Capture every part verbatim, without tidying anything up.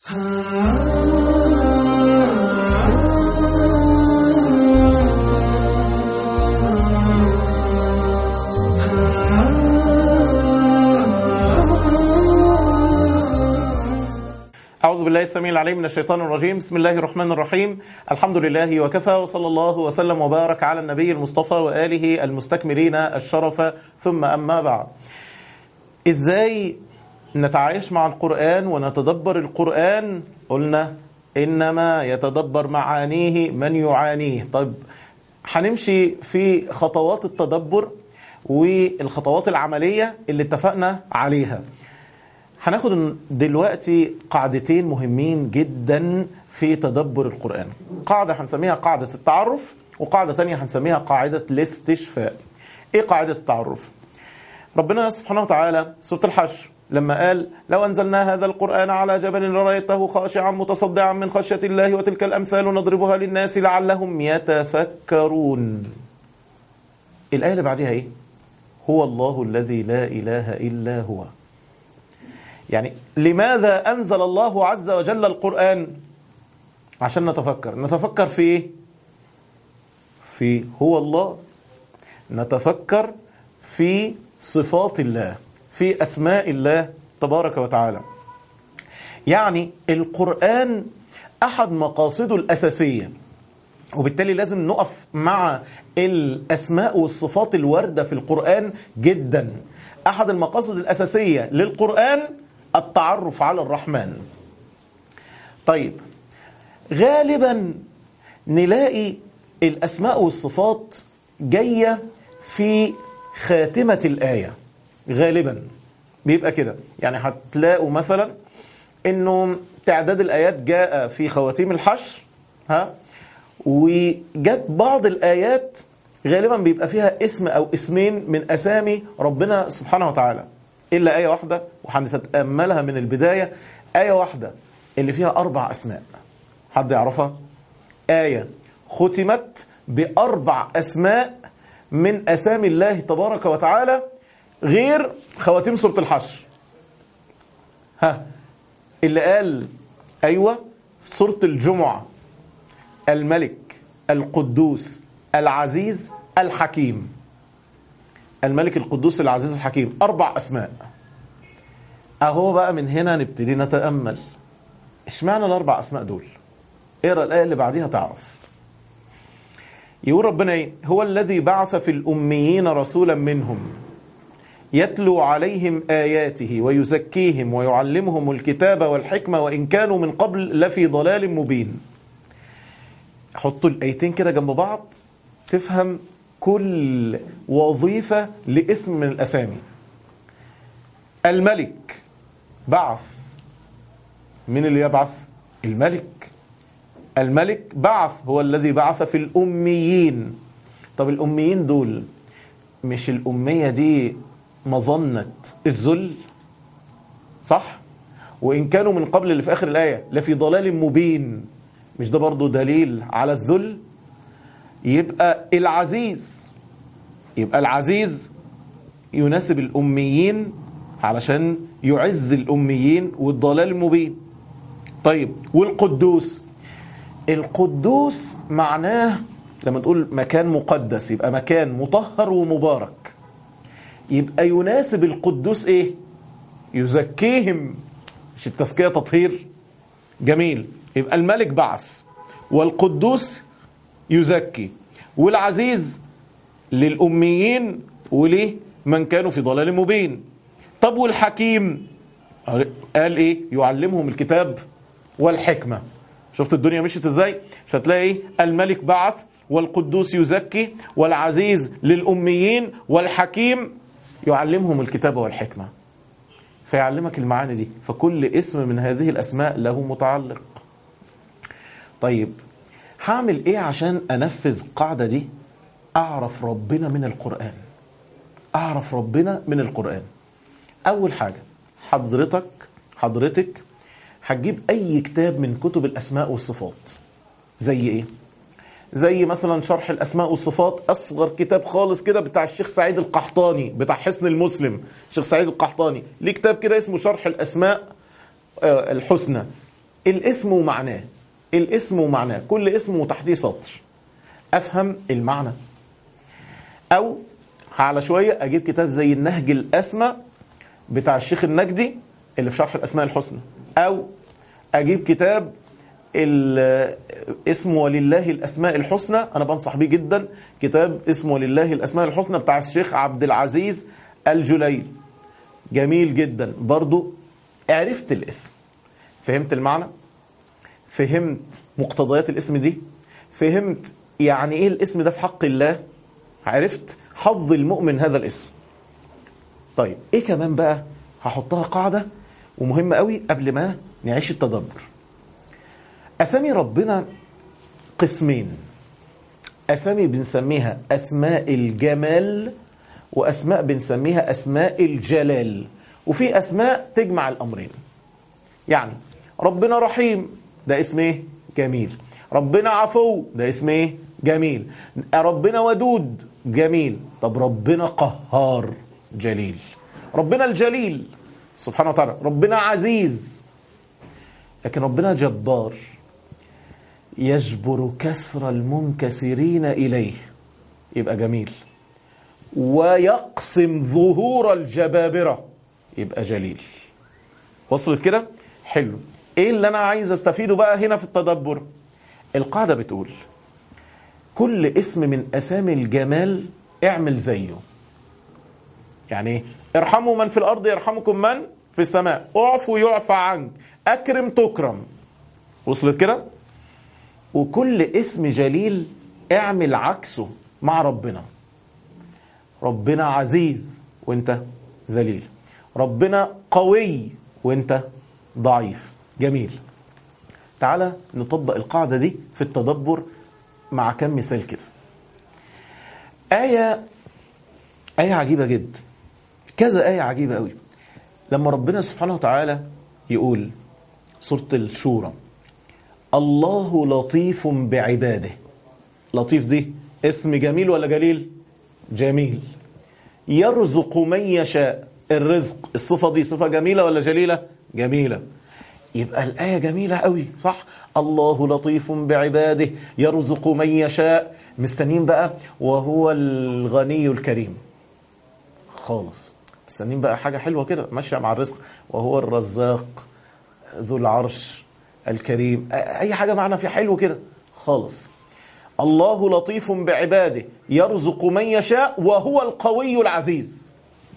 أعوذ بالله السميع العليم من الشيطان الرجيم. بسم الله الرحمن الرحيم. الحمد لله وكفى، وصلى الله وسلم وبارك على النبي المصطفى وآله المستكملين الشرف، ثم أما بعد. إزاي نتعايش مع القرآن ونتدبر القرآن؟ قلنا إنما يتدبر معانيه من يعانيه. طيب هنمشي في خطوات التدبر والخطوات العملية اللي اتفقنا عليها. هناخد دلوقتي قاعدتين مهمين جدا في تدبر القرآن. قاعدة هنسميها قاعدة التعرف، وقاعدة تانية هنسميها قاعدة الاستشفاء. ايه قاعدة التعرف؟ ربنا سبحانه وتعالى سورة الحشر لما قال: لو أنزلنا هذا القرآن على جبل لرأيته خاشعا متصدعا من خشية الله وتلك الأمثال نضربها للناس لعلهم يتفكرون. الآية اللي بعدها ايه؟ هو الله الذي لا إله إلا هو. يعني لماذا أنزل الله عز وجل القرآن؟ عشان نتفكر. نتفكر في إيه؟ في هو الله. نتفكر في صفات الله، في أسماء الله تبارك وتعالى. يعني القرآن أحد مقاصده الأساسية، وبالتالي لازم نقف مع الأسماء والصفات الواردة في القرآن جدا. أحد المقاصد الأساسية للقرآن التعرف على الرحمن. طيب غالبا نلاقي الأسماء والصفات جاية في خاتمة الآية، غالبا بيبقى كده. يعني هتلاقوا مثلا انه تعداد الآيات جاء في خواتيم الحشر، ها، وجت بعض الآيات غالبا بيبقى فيها اسم أو اسمين من أسامي ربنا سبحانه وتعالى، إلا آية واحدة وهنتأملها من البداية. آية واحدة اللي فيها أربع أسماء، حد يعرفها؟ آية ختمت بأربع أسماء من أسامي الله تبارك وتعالى غير خواتيم سورة الحشر. ها، اللي قال أيوة في سورة الجمعة: الملك القدوس العزيز الحكيم. الملك القدوس العزيز الحكيم، أربع أسماء. أهو بقى من هنا نبتدي نتأمل اشمعنى الأربع أسماء دول. اقرأ الآية اللي بعديها تعرف. يقول ربنا ايه؟ هو الذي بعث في الأميين رسولا منهم يتلو عليهم آياته ويزكيهم ويعلمهم الكتاب والحكمة وإن كانوا من قبل لفي ضلال مبين. حطوا الآيتين كده جنب بعض تفهم كل وظيفة لاسم من الأسامي. الملك بعث، من اللي يبعث؟ الملك. الملك بعث، هو الذي بعث في الأميين. طب الأميين دول مش الأمية دي مظنة الذل؟ صح؟ وإن كانوا من قبل اللي في آخر الآية لفي ضلال مبين، مش ده برضو دليل على الذل؟ يبقى العزيز، يبقى العزيز يناسب الأميين علشان يعز الأميين والضلال المبين. طيب والقدوس؟ القدوس معناه لما تقول مكان مقدس يبقى مكان مطهر ومبارك، يبقى يناسب القدوس ايه؟ يزكيهم. مش التزكية تطهير؟ جميل. يبقى الملك بعث، والقدوس يزكي، والعزيز للأميين وليه من كانوا في ضلال مبين. طب والحكيم؟ قال ايه؟ يعلمهم الكتاب والحكمة. شفت الدنيا مشيت ازاي؟ مش هتلاقي الملك بعث والقدوس يزكي والعزيز للأميين والحكيم يعلمهم الكتاب والحكمة، فيعلمك المعاني دي. فكل اسم من هذه الأسماء له متعلق. طيب هعمل ايه عشان انفذ القاعدة دي؟ اعرف ربنا من القرآن. اعرف ربنا من القرآن. اول حاجة حضرتك حضرتك هتجيب اي كتاب من كتب الاسماء والصفات. زي ايه؟ زي مثلا شرح الاسماء والصفات، اصغر كتاب خالص كده بتاع الشيخ سعيد القحطاني بتاع حصن المسلم. الشيخ سعيد القحطاني ليه كتاب كده اسمه شرح الاسماء الحسنى. الاسم ومعناه، الاسم ومعناه، كل اسم وتحتيه سطر، افهم المعنى. او على شوية اجيب كتاب زي النهج الاسمى بتاع الشيخ النجدي اللي في شرح الاسماء الحسنى، او اجيب كتاب اسمه ولله الاسماء الحسنى، انا بنصح بيه جدا، كتاب اسمه ولله الاسماء الحسنى بتاع الشيخ عبد العزيز الجليل، جميل جدا برضو. عرفت الاسم، فهمت المعنى، فهمت مقتضيات الاسم دي، فهمت يعني ايه الاسم ده في حق الله، عرفت حظ المؤمن هذا الاسم. طيب ايه كمان بقى؟ هحطها قاعدة ومهمة قوي قبل ما نعيش التدبر. اسامي ربنا قسمين، اسامي بنسميها اسماء الجمال، واسماء بنسميها اسماء الجلال، وفي اسماء تجمع الامرين. يعني ربنا رحيم، ده اسم ايه؟ جميل. ربنا عفو، ده اسم ايه؟ جميل. ربنا ودود، جميل. طب ربنا قهار، جليل. ربنا الجليل سبحانه وتعالى. ربنا عزيز. لكن ربنا جبار، يجبر كسر المنكسرين إليه، يبقى جميل. ويقسم ظهور الجبابرة، يبقى جليل. وصلت كده؟ حلو. ايه اللي انا عايز استفيده بقى هنا في التدبر؟ القاعدة بتقول كل اسم من اسامي الجمال اعمل زيه. يعني ايه؟ ارحموا من في الارض يرحمكم من في السماء، اعفو يعفى عنك، اكرم تكرم. وصلت كده؟ وكل اسم جليل اعمل عكسه مع ربنا. ربنا عزيز وانت ذليل، ربنا قوي وانت ضعيف. جميل. تعالى نطبق القاعدة دي في التدبر مع كم مثال كده. آية آية عجيبة جدا، كذا آية عجيبة قوي. لما ربنا سبحانه وتعالى يقول سورة الشورى الله لطيف بعباده. لطيف دي اسم جميل ولا جليل؟ جميل. يرزق من يشاء. الرزق الصفة دي صفة جميلة ولا جليلة؟ جميلة. يبقى الآية جميلة قوي، صح؟ الله لطيف بعباده يرزق من يشاء. مستنين بقى وهو الغني الكريم خالص، مستنين بقى حاجة حلوة كده ماشية مع الرزق، وهو الرزاق ذو العرش الكريم، أي حاجة معنا في حلو كده خالص. الله لطيف بعباده يرزق من يشاء وهو القوي العزيز.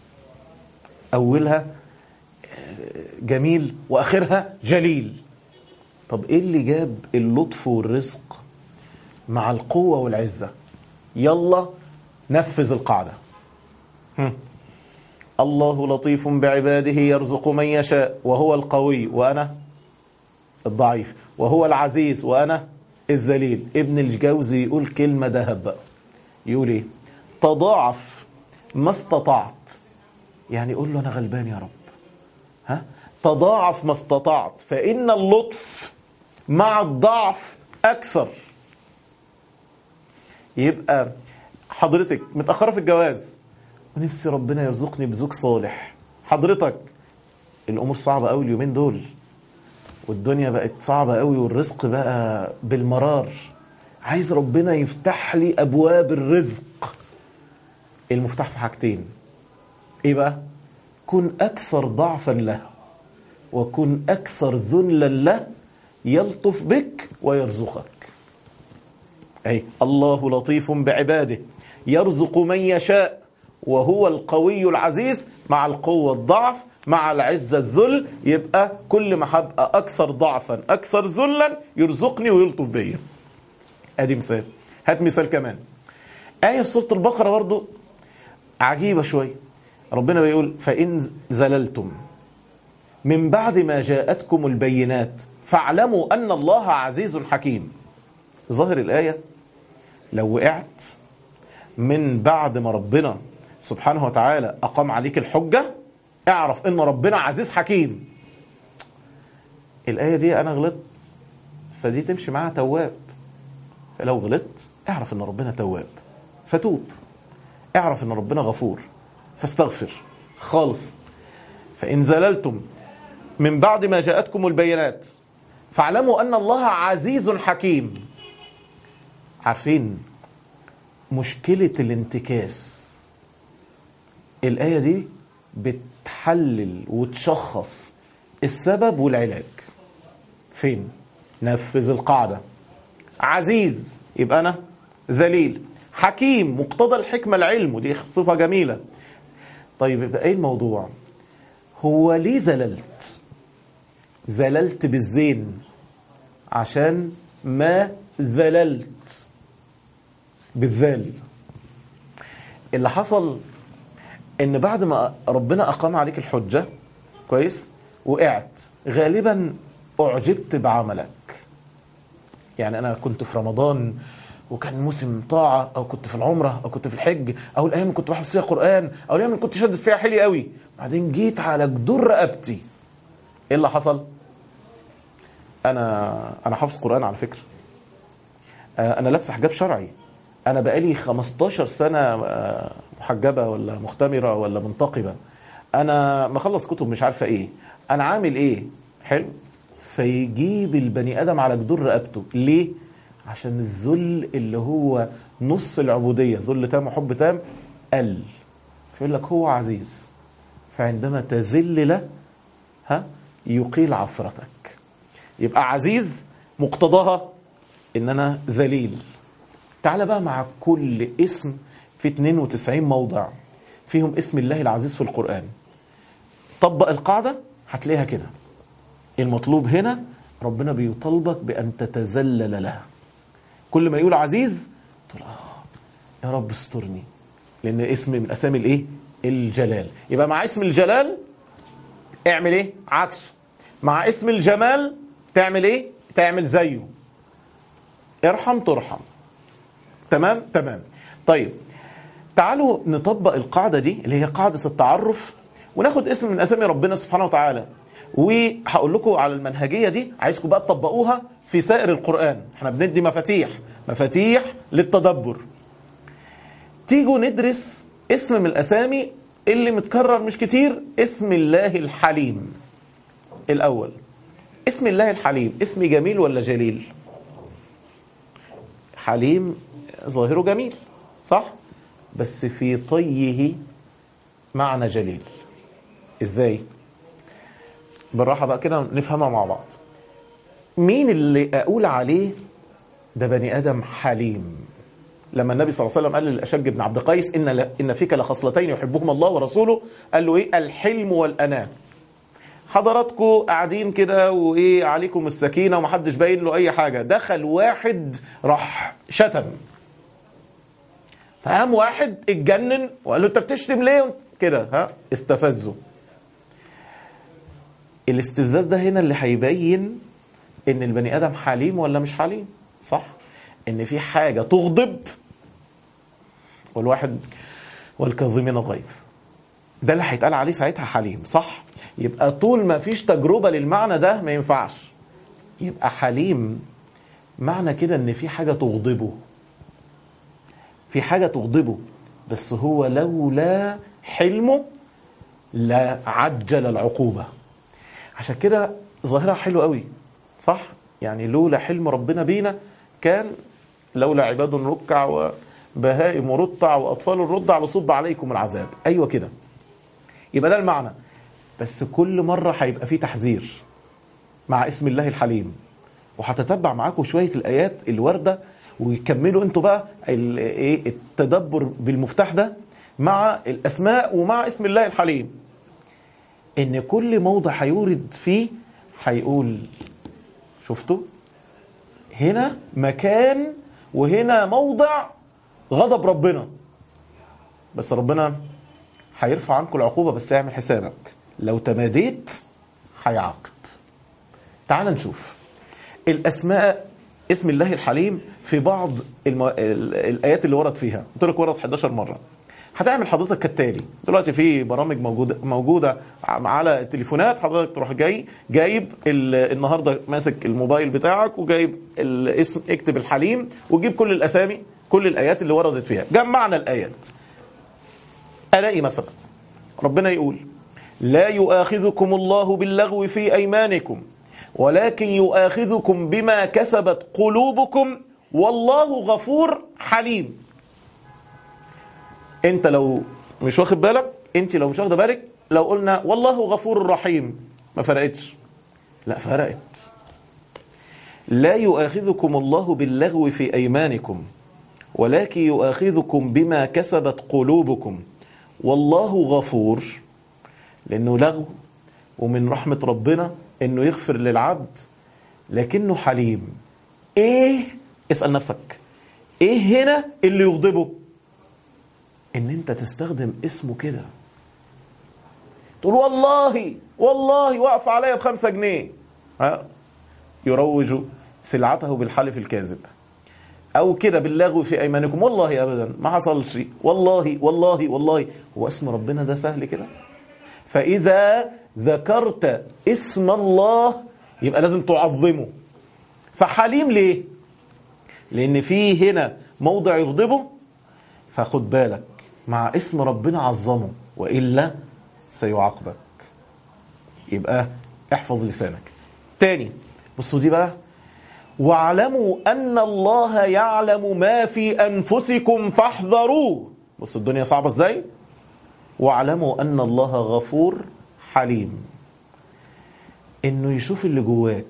أولها جميل وآخرها جليل. طب إيه اللي جاب اللطف والرزق مع القوة والعزة؟ يلا نفذ القاعدة. هم. الله لطيف بعباده يرزق من يشاء وهو القوي وأنا الضعيف، وهو العزيز وأنا الذليل. ابن الجوزي يقول كلمة دهب بقى، يقول ايه؟ تضاعف ما استطعت. يعني يقول له أنا غلبان يا رب، ها؟ تضاعف ما استطعت فإن اللطف مع الضعف أكثر. يبقى حضرتك متأخرة في الجواز ونفسي ربنا يرزقني بزوج صالح، حضرتك الأمور صعبة قوي اليومين دول، والدنيا بقت صعبة قوي، والرزق بقى بالمرار، عايز ربنا يفتح لي أبواب الرزق. المفتاح في حاجتين، إيه بقى؟ كن أكثر ضعفا له وكن أكثر ذلا له يلطف بك ويرزقك. أي الله لطيف بعباده يرزق من يشاء وهو القوي العزيز، مع القوة الضعف، مع العزة الذل. يبقى كل ما هبقى أكثر ضعفا أكثر ذلا يرزقني ويلطف بيا. أدي مثال. هات مثال كمان. آية في سورة البقرة برضو عجيبة شوية. ربنا بيقول فإن زللتم من بعد ما جاءتكم البينات فاعلموا أن الله عزيز حكيم. ظاهر الآية لو وقعت من بعد ما ربنا سبحانه وتعالى أقام عليك الحجة، اعرف ان ربنا عزيز حكيم. الآية دي أنا غلطت، فدي تمشي معاها تواب. فلو غلطت اعرف ان ربنا تواب فتوب، اعرف ان ربنا غفور فاستغفر خالص. فإن زللتم من بعد ما جاءتكم البينات فاعلموا أن الله عزيز حكيم. عارفين مشكلة الانتكاس؟ الآية دي بتحلل وتشخص السبب والعلاج. فين؟ نفذ القاعدة. عزيز يبقى أنا ذليل، حكيم مقتضى الحكمة العلم، ودي صفة جميلة. طيب يبقى ايه الموضوع؟ هو ليه زللت؟ زللت بالزين عشان ما ذللت بالذال. اللي حصل ان بعد ما ربنا اقام عليك الحجة كويس وقعت، غالبا اعجبت بعملك. يعني انا كنت في رمضان وكان موسم طاعة، او كنت في العمرة، او كنت في الحج، او الايام اللي كنت بحفظ فيها قرآن، او الايام اللي كنت شدت فيها حيلي قوي، بعدين جيت على جدور رقبتي. ايه اللي حصل؟ انا انا حافظ قرآن على فكرة، انا لابس حجاب شرعي، انا بقالي خمستاشر سنة محجبة ولا مختمرة ولا منتقبة، انا مخلص كتب مش عارفة ايه، انا عامل ايه حلو. فيجيب البني ادم على جدور رقبته. ليه؟ عشان الذل اللي هو نص العبودية، ذل تام وحب تام، قل. فيقول لك هو عزيز، فعندما تذل له ها يقيل عثرتك. يبقى عزيز مقتضاها ان انا ذليل. تعال بقى مع كل اسم في اتنين وتسعين موضع فيهم اسم الله العزيز في القرآن. طبق القاعدة هتلاقيها كده. المطلوب هنا ربنا بيطالبك بأن تتذلل له. كل ما يقول عزيز تقول آه يا رب استرني، لأن اسم من أسامي الإيه؟ الجلال. يبقى مع اسم الجلال اعمل إيه؟ عكسه. مع اسم الجمال تعمل إيه؟ تعمل زيه. ارحم ترحم. تمام؟ تمام. طيب تعالوا نطبق القاعدة دي اللي هي قاعدة التعرف، وناخد اسم من أسامي ربنا سبحانه وتعالى، وهقول لكم على المنهجية دي، عايزكم بقى تطبقوها في سائر القرآن. احنا بندي مفاتيح مفاتيح للتدبر. تيجوا ندرس اسم من الأسامي اللي متكرر مش كتير، اسم الله الحليم. الأول اسم الله الحليم، اسم جميل ولا جليل؟ حليم ظاهره جميل صح؟ بس في طيه معنى جليل. ازاي؟ بالراحة بقى كده نفهمها مع بعض. مين اللي أقول عليه ده بني آدم حليم؟ لما النبي صلى الله عليه وسلم قال للأشج بن عبد قيس إن إن فيك لخصلتين يحبهما الله ورسوله، قال له إيه؟ الحلم والأناة. حضراتكم قاعدين كده وإيه عليكم السكينة ومحدش باين له أي حاجة، دخل واحد راح شتم، فقام واحد اتجنن وقال له أنت بتشتم ليه كده؟ ها استفزه. الاستفزاز ده هنا اللي هيبين ان البني ادم حليم ولا مش حليم، صح؟ ان في حاجة تغضب، والواحد والكاظمين الغيظ، ده اللي هيتقال عليه ساعتها حليم، صح؟ يبقى طول ما فيش تجربة للمعنى ده ما ينفعش يبقى حليم. معنى كده ان في حاجة تغضبه، في حاجة تغضبه، بس هو لولا حلمه لا عجل العقوبة. عشان كده ظاهرها حلو قوي، صح؟ يعني لولا حلم ربنا بينا كان لولا عباد ركع وبهائم رطع وأطفال رضع لصب عليكم العذاب. أيوة كده. يبقى ده المعنى. بس كل مرة هيبقى فيه تحذير مع اسم الله الحليم، وهتتبع معاكم شوية الآيات الواردة ويكملوا انتوا بقى ايه التدبر بالمفتاح ده مع الأسماء ومع اسم الله الحليم. ان كل موضع هيورد فيه هيقول شفتوا هنا مكان وهنا موضع غضب ربنا، بس ربنا هيرفع عنكم العقوبة، بس اعمل حسابك لو تماديت هيعاقب. تعال نشوف الأسماء اسم الله الحليم في بعض المو... الآيات اللي ورد فيها. قلت لك ورد حداشر مرة. هتعمل حضرتك كالتالي. دلوقتي في برامج موجودة موجودة على التليفونات، حضرتك تروح جاي جايب النهاردة ماسك الموبايل بتاعك وجايب الاسم، اكتب الحليم وجيب كل الأسامي كل الآيات اللي وردت فيها، جمعنا الآيات. ألاقي مثلا ربنا يقول لا يؤاخذكم الله باللغو في أيمانكم ولكن يؤاخذكم بما كسبت قلوبكم والله غفور حليم. انت لو مش واخد بالك، انت لو مش واخد بالك، لو قلنا والله غفور رحيم ما فرقتش. لا فرقت. لا يؤاخذكم الله باللغو في أيمانكم ولكن يؤاخذكم بما كسبت قلوبكم والله غفور، لأنه لغو ومن رحمة ربنا أنه يغفر للعبد، لكنه حليم. إيه؟ اسأل نفسك إيه هنا اللي يغضبه؟ إن أنت تستخدم اسمه كده، تقول والله والله وقف عليا بخمسة جنيه، ها؟ يروج سلعته بالحلف الكاذب، أو كده باللغو في أيمانكم، والله أبدا ما حصلش، والله والله والله. هو اسم ربنا ده سهل كده؟ فإذا ذكرت اسم الله يبقى لازم تعظمه. فحليم ليه؟ لأن فيه هنا موضع يغضبه، فخد بالك مع اسم ربنا عظمه وإلا سيعاقبك. يبقى احفظ لسانك. تاني بصوا دي بقى، واعلموا أن الله يعلم ما في أنفسكم فاحذروه. بصوا الدنيا صعبة ازاي. واعلموا أن الله غفور حليم، إنه يشوف اللي جواك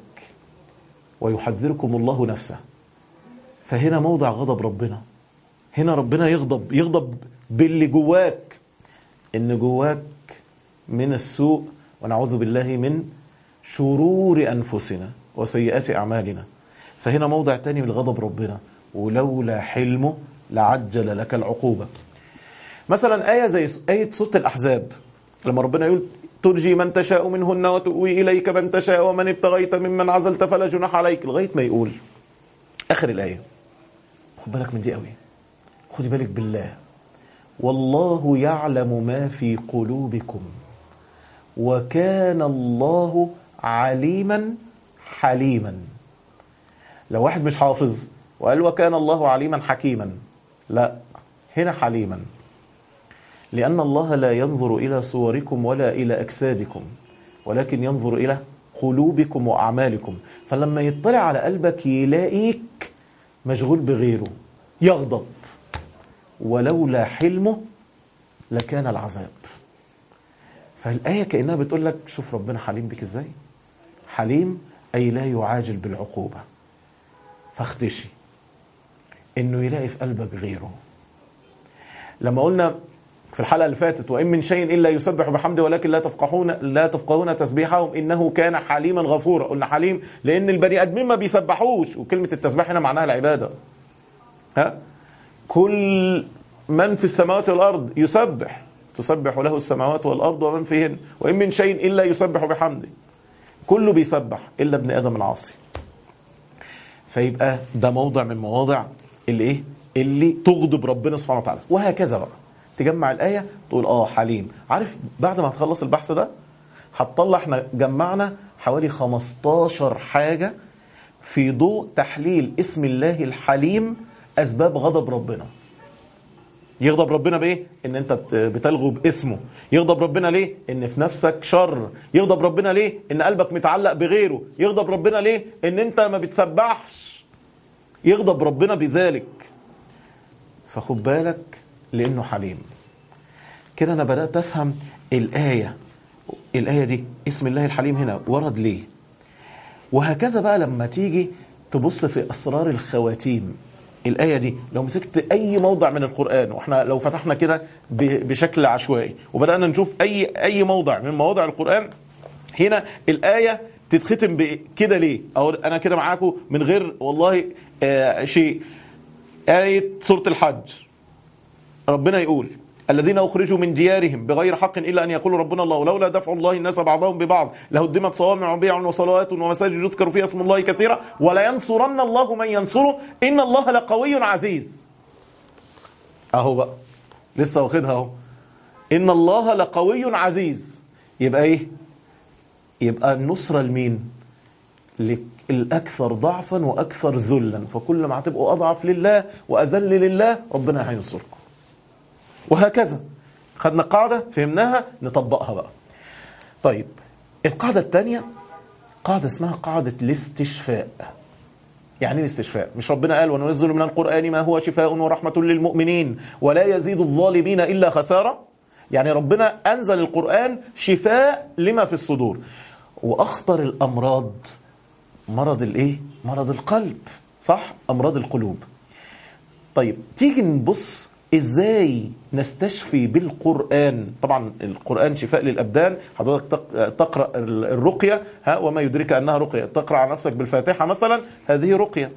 ويحذركم الله نفسه. فهنا موضع غضب ربنا، هنا ربنا يغضب يغضب باللي جواك، إن جواك من السوء، ونعوذ بالله من شرور أنفسنا وسيئات أعمالنا. فهنا موضع تاني من غضب ربنا، ولولا حلمه لعجل لك العقوبة. مثلا آية زي آية سورة الأحزاب لما ربنا يقول ترجي من تشاء منهن وتؤوي إليك من تشاء ومن ابتغيت ممن عزلت فلا جناح عليك، لغاية ما يقول آخر الآية. خد بالك من دي قوي، خدي بالك بالله. والله يعلم ما في قلوبكم وكان الله عليما حليما. لو واحد مش حافظ وقال وكان الله عليما حكيما، لا، هنا حليما، لأن الله لا ينظر إلى صوركم ولا إلى أجسادكم ولكن ينظر إلى قلوبكم وأعمالكم. فلما يطلع على قلبك يلاقيك مشغول بغيره يغضب، ولولا حلمه لكان العذاب. فالآية كأنها بتقول لك شوف ربنا حليم بك إزاي. حليم أي لا يعاجل بالعقوبة، فاخدشي إنه يلاقي في قلبك غيره. لما قلنا في الحلقة اللي فاتت وإن من شيء إلا يسبح بحمده ولكن لا تفقهون لا تفقهون تسبيحهم إنه كان حليما غفورا. قلنا حليم لأن البني آدمين ما بيسبحوش، وكلمة التسبيح هنا معناها العبادة. ها؟ كل من في السماوات والأرض يسبح، تسبح له السماوات والأرض ومن فيهن وإن من شيء إلا يسبح بحمده. كله بيسبح إلا ابن آدم العاصي. فيبقى ده موضع من مواضع اللي إيه اللي تغضب ربنا سبحانه وتعالى. وهكذا بقى تجمع الآية تقول آه حليم. عارف بعد ما هتخلص البحث ده هتطلع احنا جمعنا حوالي خمستاشر حاجة في ضوء تحليل اسم الله الحليم أسباب غضب ربنا. يغضب ربنا بإيه؟ إن أنت بتلغو باسمه. يغضب ربنا ليه؟ إن في نفسك شر. يغضب ربنا ليه؟ إن قلبك متعلق بغيره. يغضب ربنا ليه؟ إن أنت ما بتسبحش. يغضب ربنا بذلك. فخد بالك لأنه حليم. كده أنا بدأت أفهم الآية الآية دي اسم الله الحليم هنا ورد ليه. وهكذا بقى لما تيجي تبص في أسرار الخواتيم، الآية دي لو مسكت أي موضع من القرآن، وإحنا لو فتحنا كده بشكل عشوائي وبدأنا نشوف أي أي موضع من مواضع القرآن، هنا الآية تتختم بكده ليه؟ أو أنا كده معاكم من غير والله آه شيء. آية سورة الحج ربنا يقول الذين أخرجوا من ديارهم بغير حق إلا أن يقولوا ربنا الله لولا دفع الله الناس بعضهم ببعض لهدمت صوامع وبيع وصلوات ومساجد يذكر فيها اسم الله كثيرا ولا ينصرن الله من ينصره إن الله لقوي عزيز. أهو بقى لسه واخدها أهو، إن الله لقوي عزيز. يبقى إيه؟ يبقى النصرة لمين؟ الأكثر ضعفا وأكثر ذلا. فكل ما هتبقوا أضعف لله وأذل لله ربنا هينصركم. وهكذا خدنا قاعدة فهمناها نطبقها بقى. طيب القاعدة الثانية قاعدة اسمها قاعدة الاستشفاء. يعني الاستشفاء مش ربنا قال وننزل من القرآن ما هو شفاء ورحمة للمؤمنين ولا يزيد الظالمين إلا خسارة؟ يعني ربنا أنزل القرآن شفاء لما في الصدور. وأخطر الأمراض مرض الإيه؟ مرض القلب، صح؟ أمراض القلوب. طيب تيجي نبص إزاي نستشفي بالقرآن. طبعا القرآن شفاء للأبدان. حضرتك تقرأ الرقية، ها وما يدرك أنها رقية، تقرأ على نفسك بالفاتحة مثلا، هذه رقية.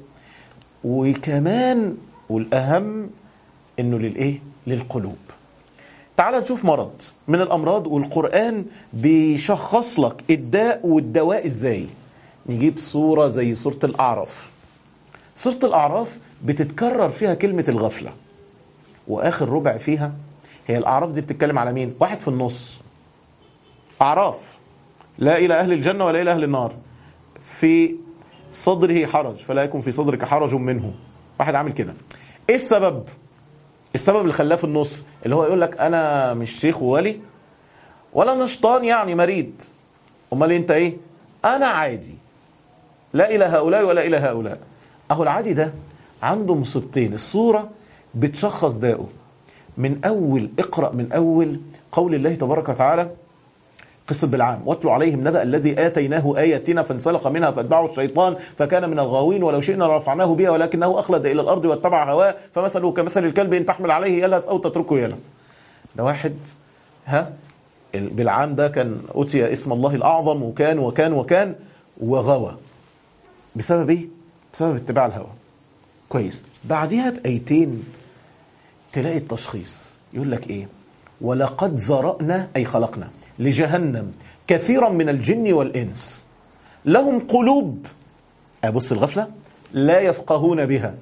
وكمان والأهم إنه للإيه؟ للقلوب. تعال نشوف مرض من الأمراض والقرآن بيشخص لك الداء والدواء إزاي. نجيب صورة زي سورة الأعراف. سورة الأعراف بتتكرر فيها كلمة الغفلة، وآخر ربع فيها هي الأعراف دي بتتكلم على مين؟ واحد في النص، أعراف، لا إلى أهل الجنة ولا إلى أهل النار، في صدره حرج فلا يكن في صدرك حرج منه. واحد عامل كده. إيه السبب؟ السبب اللي خلاه في النص اللي هو يقول لك أنا مش شيخ وولي ولا نشطان يعني مريض، أمال أنت إيه؟ أنا عادي، لا إلى هؤلاء ولا إلى هؤلاء. أهو العادي ده عنده مصيبتين. الصورة بتشخص داؤه من أول، اقرأ من أول قول الله تبارك وتعالى قصة بالعام واتلو عليهم نبأ الذي آتيناه آياتنا فانسلخ منها فاتبعه الشيطان فكان من الغاوين ولو شئنا لرفعناه بها ولكنه أخلد إلى الأرض واتبع هواه فمثله كمثل الكلب إن تحمل عليه يلهث أو تتركه يلهث. ده واحد، ها بالعام ده كان أتي اسم الله الأعظم وكان وكان وكان وغوى بسبب إيه؟ بسبب اتباع الهوى. كويس. بعدها بأيتين تلاقي التشخيص يقول لك إيه؟ ولقد ذرأنا أي خلقنا لجهنم كثيرا من الجن والإنس لهم قلوب، أبص الغفلة، لا يفقهون بها.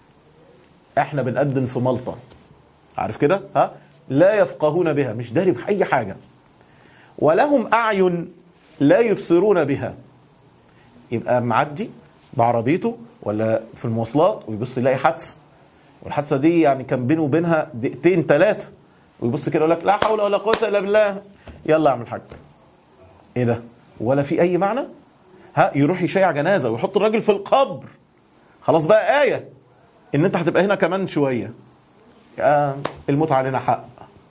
احنا بنقدم في ملطة، عارف كده؟ ها؟ لا يفقهون بها، مش داري بأي حاجة. ولهم أعين لا يبصرون بها. يبقى معدي بعربيته ولا في المواصلات ويبص يلاقي حادثة، والحادثة دي يعني كان بينه وبينها دقيقتين ثلاثة، ويبص كده يقول لك لا حول ولا قوة إلا بالله، يلا اعمل حاجة. ايه ده؟ ولا في اي معنى؟ ها يروح يشيع جنازة ويحط الراجل في القبر، خلاص بقى آية ان انت هتبقى هنا كمان شوية، آه الموت علينا حق.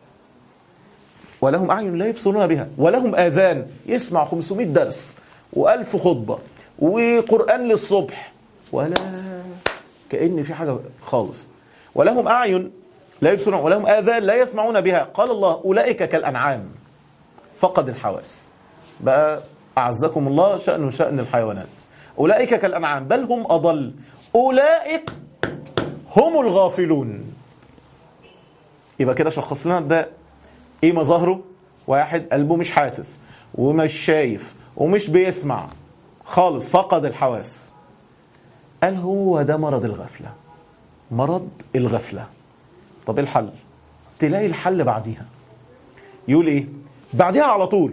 ولهم أعين لا يبصرون بها ولهم آذان يسمع خمسمائة درس وألف خطبة وقرآن للصبح ولا كأن في حاجة خالص. ولهم أعين لا يبصرون ولهم آذان لا يسمعون بها. قال الله أولئك كالأنعام فقد الحواس. بقى أعزكم الله شأن شأن الحيوانات. أولئك كالأنعام بل هم أضل أولئك هم الغافلون. يبقى كده شخص لنا ده ايه مظاهره؟ واحد قلبه مش حاسس ومش شايف ومش بيسمع خالص، فقد الحواس. قال هو ده مرض الغفلة، مرض الغفلة. طب ايه الحل؟ تلاقي الحل بعديها يقول ايه؟ بعديها على طول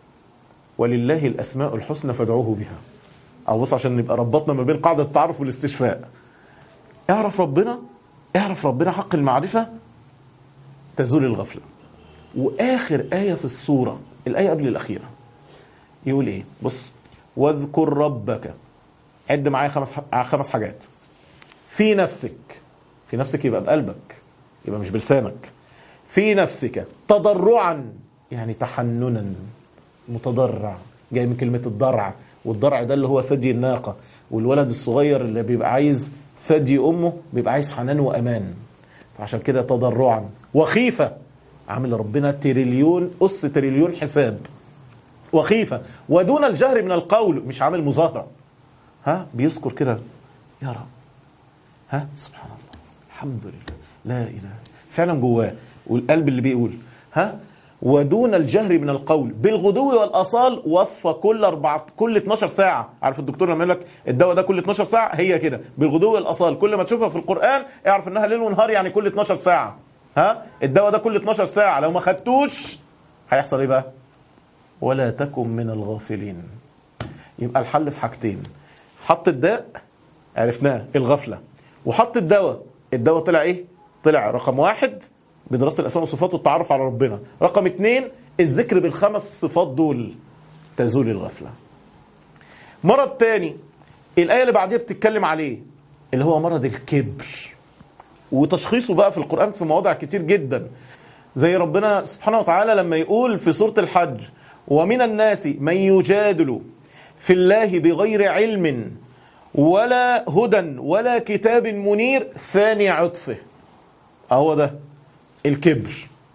ولله الأسماء الحسنى فادعوه بها. أو بص عشان نبقى ربطنا ما بين قاعدة التعارف والاستشفاء. اعرف ربنا، اعرف ربنا حق المعرفة تزول الغفلة. وآخر آية في السورة الآية قبل الأخيرة يقول إيه؟ بص واذكر ربك، عد معايا خمس خمس حاجات. في نفسك، في نفسك يبقى بقلبك، يبقى مش بلسانك. في نفسك تضرعا يعني تحننا، متضرع، جاي من كلمة الضرع، والضرع ده اللي هو ثدي الناقة، والولد الصغير اللي بيبقى عايز ثدي أمه بيبقى عايز حنان وأمان، فعشان كده تضرعا. وخيفة، عامل ربنا تريليون أس تريليون حساب، وخيفة. ودون الجهر من القول، مش عامل مظاهرة، ها بيذكر كده يا رب، ها سبحان الله الحمد لله لا إله، فعلا جواه، والقلب اللي بيقول ها. ودون الجهر من القول بالغدو والآصال، وصفة كل أربعة كل اتناشر ساعة. عارف الدكتور لما يقول لك الدواء ده كل اتناشر ساعة، هي كده بالغدو والآصال. كل ما تشوفها في القرآن اعرف انها ليل ونهار، يعني كل اتناشر ساعة. ها الدواء ده كل اتناشر ساعة، لو ما خدتوش هيحصل ايه بقى؟ ولا تكن من الغافلين. يبقى الحل في حاجتين، حط الداء عرفناه الغفلة، وحط الدواء. الدواء طلع ايه؟ طلع رقم واحد بدراسة الأسماء والصفات والتعرف على ربنا، رقم اتنين الذكر بالخمس صفات دول تزول الغفلة. مرض تاني الآية اللي بعدها بتتكلم عليه، اللي هو مرض الكبر، وتشخيصه بقى في القرآن في مواضع كتير جدا. زي ربنا سبحانه وتعالى لما يقول في سورة الحج: ومن الناس من يجادل في الله بغير علم ولا هدى ولا كتاب منير ثاني عطفه. اهو ده الكبر.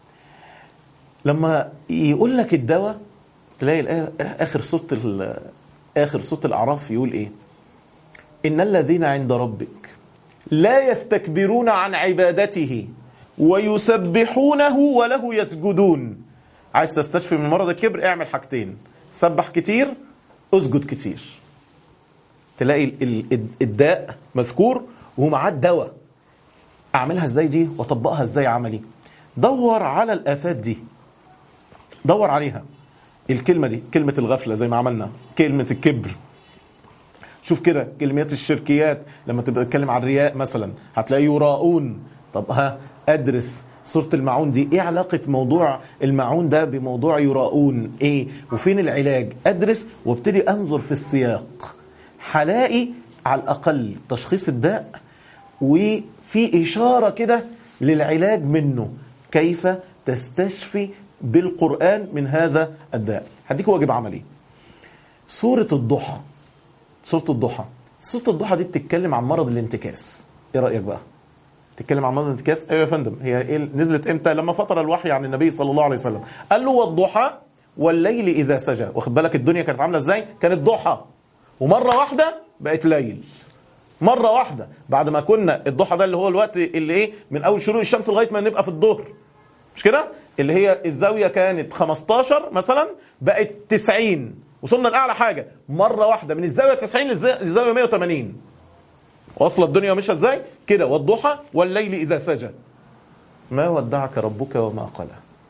لما يقول لك الدواء تلاقي الآية آخر سورة آخر سورة الأعراف يقول إيه؟ إن الذين عند ربك لا يستكبرون عن عبادته ويسبحونه وله يسجدون. عايز تستشفي من مرض الكبر اعمل حاجتين: سبح كتير، اسجد كتير. تلاقي الداء مذكور ومعاه الدواء. اعملها ازاي دي واطبقها ازاي عملي؟ دور على الآفات دي، دور عليها. الكلمة دي كلمة الغفلة زي ما عملنا، كلمة الكبر. شوف كده كلمات الشركيات لما تبقى تتكلم عن الرياء مثلا هتلاقي يراؤون. طب ها ادرس سورة المعون دي، ايه علاقة موضوع المعون ده بموضوع يراؤون؟ ايه وفين العلاج؟ ادرس وابتدي انظر في السياق، هلاقي على الاقل تشخيص الداء وفي اشارة كده للعلاج منه، كيف تستشفي بالقرآن من هذا الداء. هديك واجب عملي. سورة الضحى، سورة الضحى سورة الضحى دي بتتكلم عن مرض الانتكاس. ايه رأيك بقى؟ تتكلم عن مرض الانتكاس؟ ايوه يا فندم. هي إيه نزلت امتى؟ لما فتر الوحي عن النبي صلى الله عليه وسلم، قال له والضحى والليل اذا سجى. واخد بالك الدنيا كانت عامله ازاي؟ كانت ضحى ومره واحده بقت ليل. مره واحده بعد ما كنا الضحى ده اللي هو الوقت اللي ايه من اول شروق الشمس لغايه ما نبقى في الظهر، مش كده؟ اللي هي الزاويه كانت خمستاشر مثلا بقت تسعين، وصلنا لاعلى حاجه مره واحده من الزاويه تسعين للزاويه مية وتمانين. واصله الدنيا ماشيه ازاي كده؟ والضحى والليل اذا سجى ما ودعك ربك وما قلى.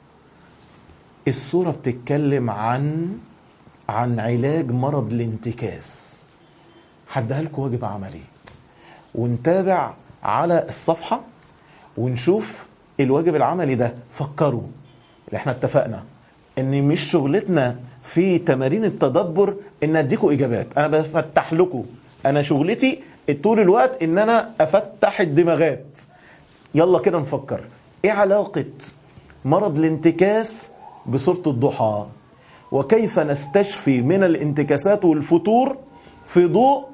السوره بتتكلم عن عن علاج مرض الانتكاس. هديها لكم واجب عملي ونتابع على الصفحه ونشوف الواجب العملي ده. فكروا اللي احنا اتفقنا ان مش شغلتنا في تمارين التدبر ان اديكم اجابات، انا بفتح لكم. انا شغلتي طول الوقت ان انا افتح الدماغات. يلا كده نفكر ايه علاقة مرض الانتكاس بسورة الضحى، وكيف نستشفي من الانتكاسات والفتور في ضوء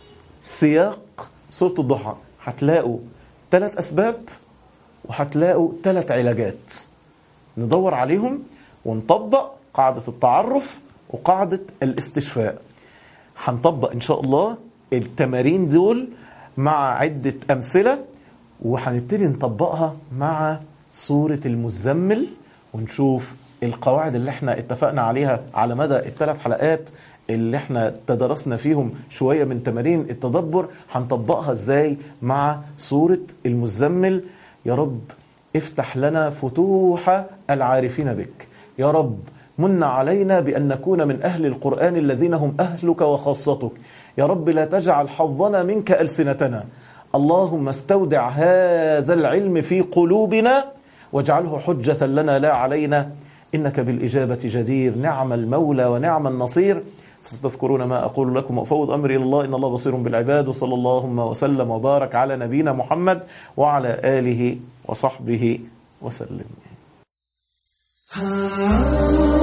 سياق سورة الضحى. هتلاقوا ثلاث اسباب وهتلاقوا ثلاث علاجات ندور عليهم ونطبق قاعدة التعرف وقاعدة الاستشفاء. هنطبق ان شاء الله التمارين دول مع عدة امثلة، وهنبتدي نطبقها مع سورة المزمل ونشوف القواعد اللي احنا اتفقنا عليها على مدى الثلاث حلقات اللي احنا تدرسنا فيهم شوية من تمارين التدبر، هنطبقها ازاي مع سورة المزمل. يا رب افتح لنا فتوح العارفين بك، يا رب من علينا بأن نكون من أهل القرآن الذين هم أهلك وخاصتك، يا رب لا تجعل حظنا منك ألسنتنا، اللهم استودع هذا العلم في قلوبنا واجعله حجة لنا لا علينا، إنك بالإجابة جدير، نعم المولى ونعم النصير. فستذكرون ما أقول لكم وأفوض أمري إلى الله إن الله بصير بالعباد. وصلى اللهم وسلم وبارك على نبينا محمد وعلى آله وصحبه وسلم.